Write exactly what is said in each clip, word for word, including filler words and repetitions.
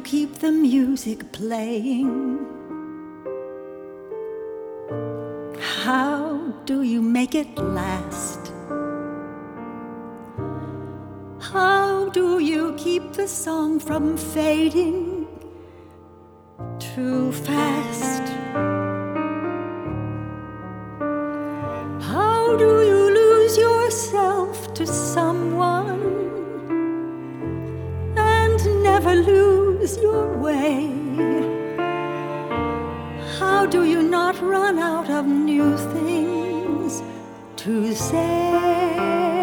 you keep the music playing? How do you make it last? How do you keep the song from fading too fast? How do you lose yourself to someone and never lose your way? How do you not run out of new things to say?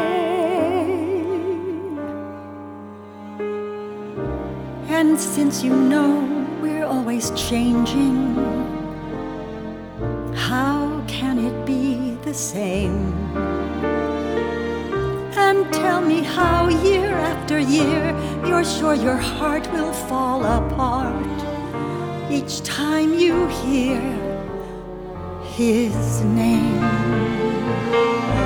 And since you know we're always changing, how can it be the same? And tell me how year after year you're sure your heart will fall apart each time you hear his name.